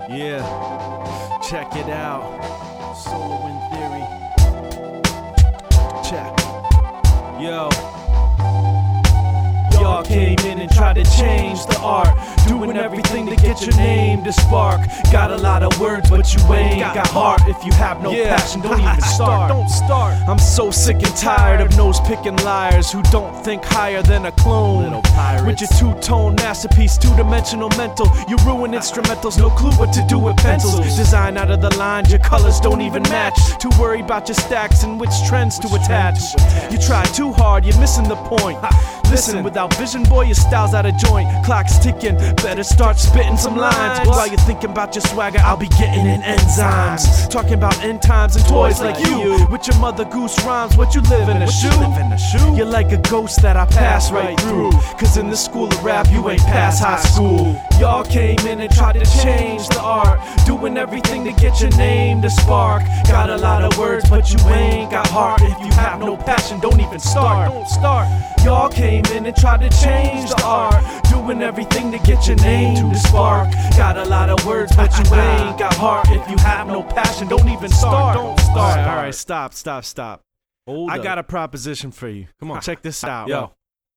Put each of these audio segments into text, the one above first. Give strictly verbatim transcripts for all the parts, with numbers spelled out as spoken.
Yeah, check it out. Solo in theory. Check. Yo. Y'all came in and tried to change the art, doing everything to get your name to spark. Got a lot of words, but you ain't got heart. If you have no yeah. passion, don't even start. Don't start. I'm so sick and tired of nose-picking liars who don't think higher than a clone. Little pirates. With your two-tone masterpiece, two-dimensional mental, you ruin instrumentals, no clue what to do with pencils. Design out of the lines, your colors don't even match. Too worried about your stacks and which trends to attach. You try too hard, you're missing the point. Listen, without vision, boy, your style's out of joint. Clock's ticking, better start spitting some lines. While you're thinking about your swagger, I'll be getting in enzymes. Talking about end times and toys like you. With your mother goose rhymes, what you live in a shoe? You're like a ghost that I pass right through. Cause in this school of rap, you ain't past high school. Y'all came in and tried to change the art, doing everything to get your name to spark. Got a lot of words, but you ain't got heart. If you have no passion, don't even start. Don't start. Y'all came in and tried to change the art, doing everything to get your name to spark. Got a lot of words, but you ain't got heart. If you have no passion, don't even start. Don't start. Alright, alright, stop, stop, stop. Hold I up. got a proposition for you. Come on, check this out. Yo.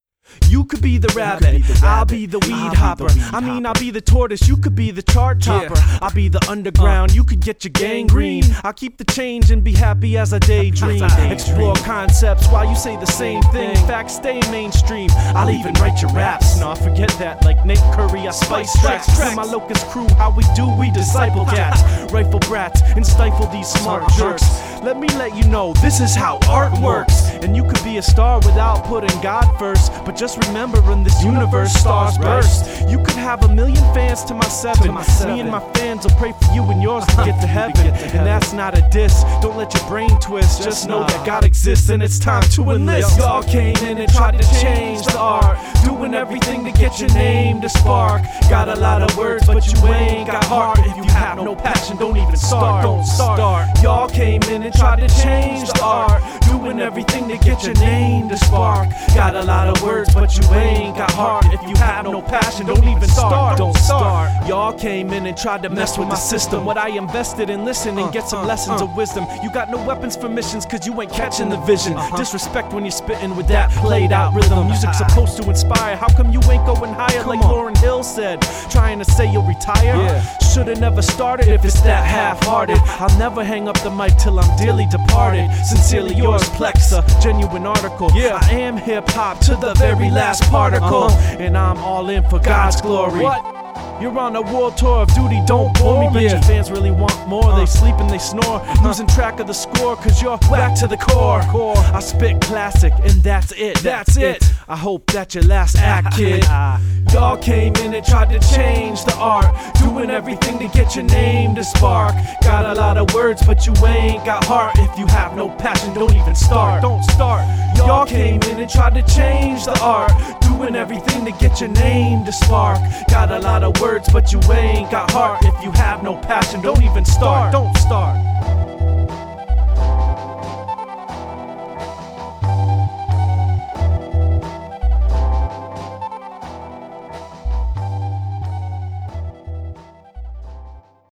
You could be the rabbit, be the rabbit. I'll be the weed I'll hopper. The weed I mean, I'll be the tortoise, you could be the chart topper. Yeah. I'll be the underground, uh, you could get your gangrene. I'll keep the change and be happy as I daydream. Explore concepts while you say the same thing. Facts stay mainstream. I'll even write your raps. No, I forget that. Like Nate Curry, I spice tracks. With my locust crew, how we do, we disciple cats, rifle brats, and stifle these smart jerks. Let me let you know, this is how art works. And you could be a star without putting God first. But just remember, in this universe, stars burst. You could have a million fans to my seven. To my seven. Me and my fans will pray for you and yours to get to heaven. Get to heaven. And that's not a diss. Don't let your brain twist. Just, just know nah. that God exists and it's time to enlist. Y'all came in and tried to change the art, doing everything to get your name to spark. Got a lot of words, but you ain't got heart. If you have no passion, don't even start. Don't start. Y'all came in and tried to change the art, doing everything to get your name to spark. Got a lot of words, but you ain't got heart. If you have no passion, don't even start. Don't start. Y'all came in and tried to mess with my system. What I invested in, listen and get some lessons of wisdom. You got no weapons for missions, cause you ain't catching the vision. Disrespect when you're spitting with that played out rhythm. Music's supposed to inspire. How come you ain't going higher like Lauryn Hill said? Trying to say you'll retire? Yeah. Should've never started if it's that half-hearted. I'll never hang up the mic till I'm dearly departed. Sincerely yours, Plexa, genuine article. Yeah, I am hip-hop to the very last particle. Uh-huh. And I'm all in for God's glory. What? You're on a world tour of duty, don't bore me. But yeah. your fans really want more, uh. they sleep and they snore, uh. losing track of the score, cause you're back to the core. core. I spit classic, and that's it, that's it. I hope that your last act, kid. Y'all came in and tried to change the art, doing everything to get your name to spark. Got a lot of words, but you ain't got heart. If you have no passion, don't even start. Don't start. Y'all came in and tried to change the art, doing everything to get your name to spark. Got a lot of words, but you ain't got heart. If you have no passion, don't even start. Don't start.